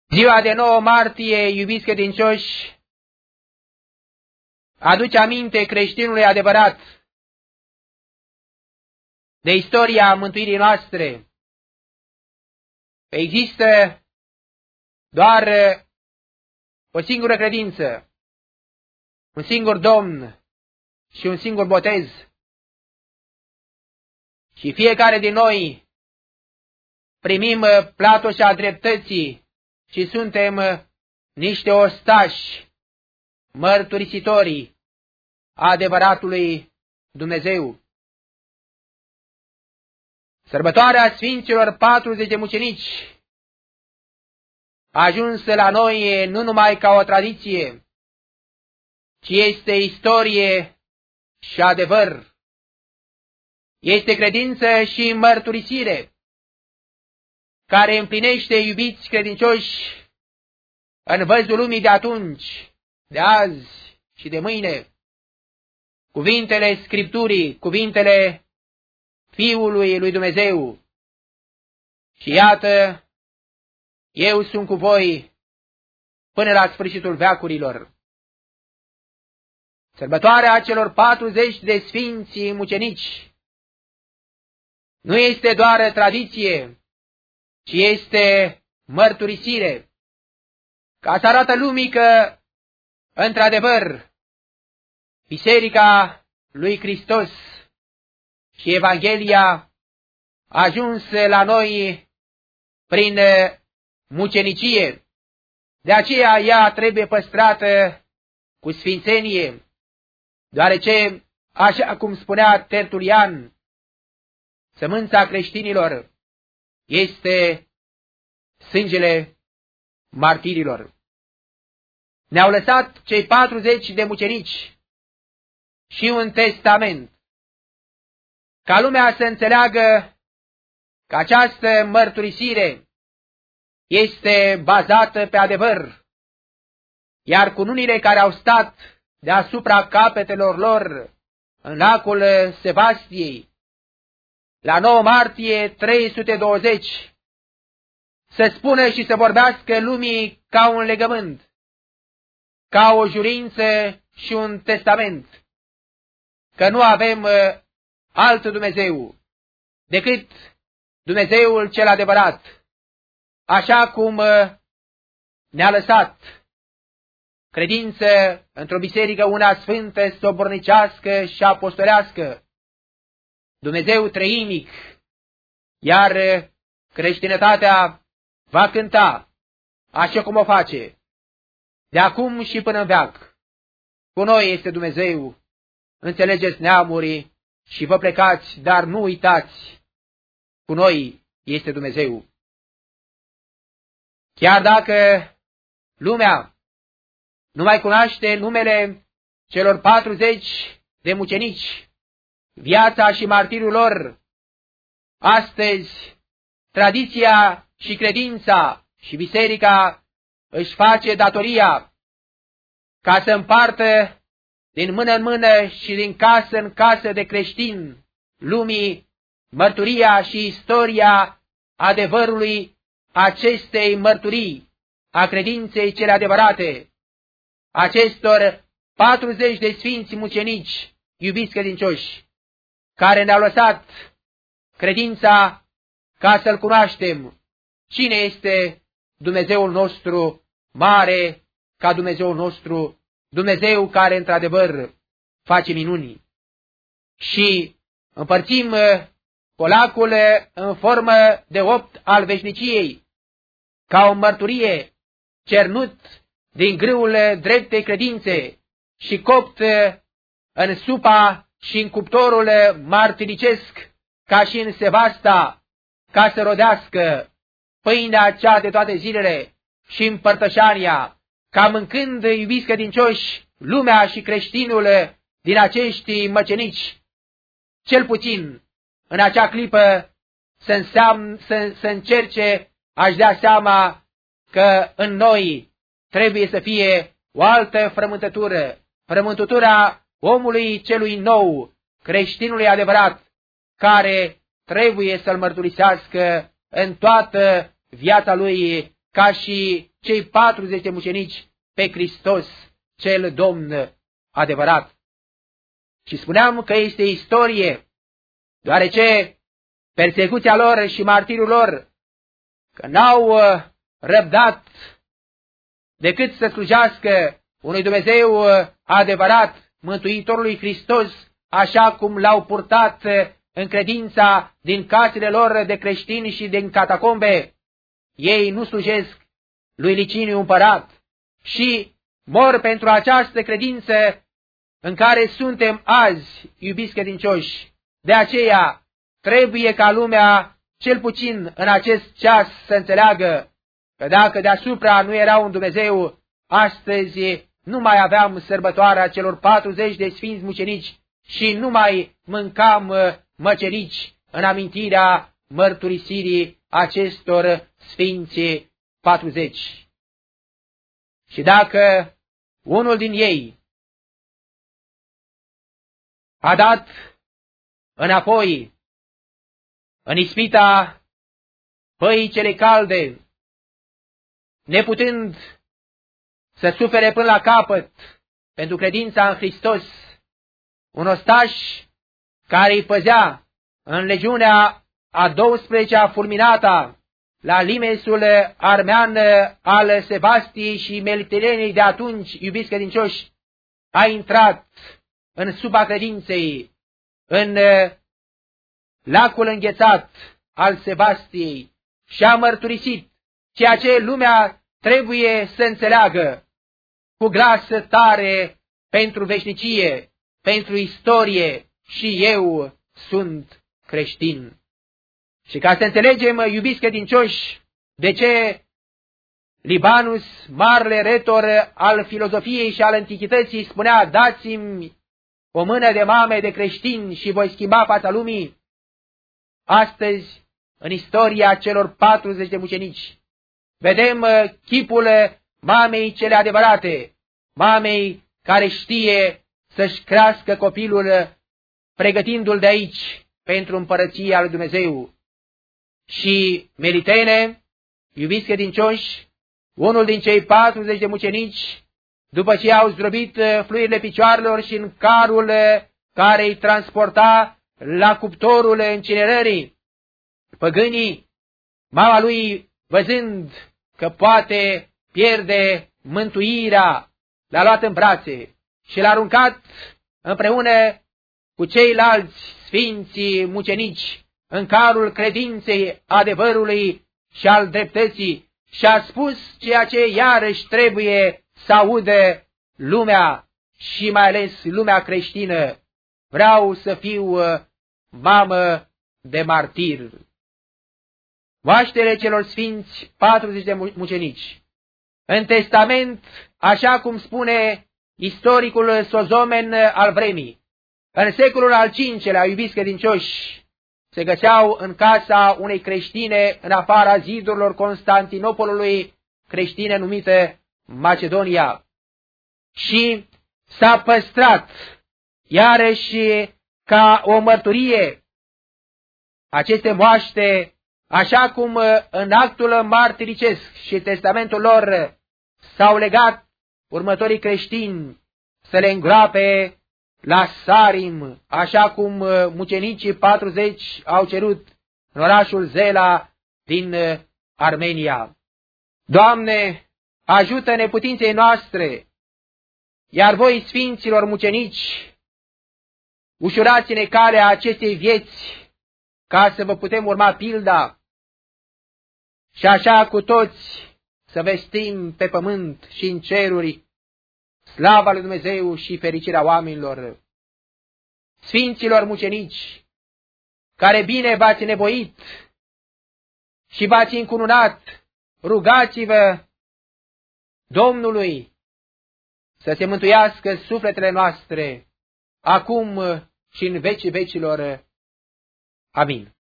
Ziua de 9 martie, iubiți credincioși, aduce aminte creștinului adevărat de istoria mântuirii noastre. Există doar o singură credință, un singur Domn și un singur botez. Și fiecare din noi primim platoșa dreptății și suntem niște ostași mărturisitorii adevăratului Dumnezeu. Sărbătoarea Sfinților 40 de mucenici a ajuns la noi nu numai ca o tradiție, ci este istorie și adevăr. Este credință și mărturisire care împlinește, iubiți credincioși, în văzul lumii de atunci, de azi și de mâine, cuvintele Scripturii, cuvintele Fiului lui Dumnezeu. Și iată, eu sunt cu voi până la sfârșitul veacurilor. Sărbătoarea celor 40 de sfinți mucenici nu este doar tradiție, ci este mărturisire, ca să arată lumii că, într-adevăr, Biserica lui Hristos și Evanghelia a ajuns la noi prin mucenicie. De aceea ea trebuie păstrată cu sfințenie, deoarece, așa cum spunea Tertulian, sămânța creștinilor este sângele martirilor. Ne-au lăsat cei 40 de mucenici și un testament, ca lumea să înțeleagă că această mărturisire este bazată pe adevăr, iar cununile care au stat deasupra capetelor lor în lacul Sebastiei, la 9 martie 320, să spună și să vorbească lumii ca un legământ, ca o jurință și un testament, că nu avem alt Dumnezeu decât Dumnezeul cel adevărat, așa cum ne-a lăsat credință într-o biserică una sfântă, sobornicească și apostolească, Dumnezeu treinic, iar creștinătatea va cânta, așa cum o face, de acum și până în veac. Cu noi este Dumnezeu, înțelegeți neamurii și vă plecați, dar nu uitați, cu noi este Dumnezeu. Chiar dacă lumea nu mai cunoaște numele celor 40 de mucenici, viața și martiriul lor, astăzi tradiția și credința și biserica își face datoria ca să împartă din mână în mână și din casă în casă de creștini lumii mărturia și istoria adevărului acestei mărturii, a credinței cele adevărate, acestor 40 de sfinți mucenici, iubiți credincioși, care ne-au lăsat credința ca să-L cunoaștem. Cine este Dumnezeul nostru mare ca Dumnezeul nostru, Dumnezeu care într-adevăr face minuni. Și împărțim colacul în formă de 8 al veșniciei, ca o mărturie cernut din grâul dreptei credințe și copt în supa și în cuptorul martiricesc, ca și în sevasta, ca să rodească pâinea cea de toate zilele și împărtășania, ca mâncând, iubiți credincioși, lumea și creștinul din acești măcenici, cel puțin în acea clipă să încerce a-și dea seama că în noi trebuie să fie o altă frământătură, frământătura omului celui nou, creștinului adevărat, care trebuie să-L mărturisească în toată viața lui ca și cei 40 de mucenici pe Hristos, cel Domn adevărat. Și spuneam că este istorie, deoarece persecuția lor și martirul lor, că n-au răbdat decât să slujească unui Dumnezeu adevărat, Mântuitorului Hristos, așa cum l-au purtat în credința din casele lor de creștini și din catacombe. Ei nu slujesc lui Liciniu împărat și mor pentru această credință în care suntem azi, iubiți credincioși. De aceea trebuie ca lumea, cel puțin în acest ceas, să înțeleagă că dacă deasupra nu era un Dumnezeu, astăzi nu mai aveam sărbătoarea celor 40 de sfinți mucenici și nu mai mâncam măcelici în amintirea mărturisirii acestor sfinți 40. Și dacă unul din ei a dat înapoi în ispita păii cele calde, neputând să sufere până la capăt pentru credința în Hristos, un ostaș care îi păzea în legiunea a 12-a fulminata la limesul armean al Sebastiei și Melitelenei de atunci, iubiți credincioși, a intrat în suba credinței, în lacul înghețat al Sebastiei și a mărturisit ceea ce lumea trebuie să înțeleagă cu glas tare pentru veșnicie, pentru istorie: și eu sunt creștin. Și ca să înțelegem, iubiți credincioși, de ce Libanus, marele retor al filozofiei și al antichității, spunea: dați-mi o mână de mame de creștini și voi schimba fața lumii. Astăzi, în istoria celor 40 de mucenici, vedem chipul mamei cele adevărate, mamei care știe să-și crească copilul, pregătindu-l de aici pentru împărăția lui Dumnezeu. Și Melitene, iubiți credincioși, unul din cei 40 de mucenici, după ce au zdrobit fluirile picioarelor și în carul care îi transporta la cuptorul incinerării, păgânii, mama lui, văzând că poate pierde mântuirea, l-a luat în brațe și l-a aruncat împreună cu ceilalți sfinții mucenici în carul credinței, adevărului și al dreptății și a spus ceea ce iarăși trebuie să audă lumea și mai ales lumea creștină: vreau să fiu mamă de martir. Moaștele celor sfinți 40 de mucenici. În testament, așa cum spune istoricul Sozomen al vremii, în secolul al V-lea, iubiți credincioși, se găseau în casa unei creștine în afara zidurilor Constantinopolului, creștine numită Macedonia. Și s-a păstrat iarăși ca o mărturie aceste moaște, așa cum în actul martiricesc și testamentul lor s-au legat următorii creștini să le îngroape la Sarim, așa cum mucenicii 40 au cerut în orașul Zela din Armenia. Doamne, ajută neputinței noastre, iar voi, sfinților mucenici, ușurați-ne calea acestei vieți, ca să vă putem urma pilda și așa cu toți să vestim pe pământ și în ceruri slava lui Dumnezeu și fericirea oamenilor. Sfinților mucenici, care bine v-ați nevoit și v-ați încununat, rugați-vă Domnului să se mântuiască sufletele noastre, acum și în vecii vecilor. Amin.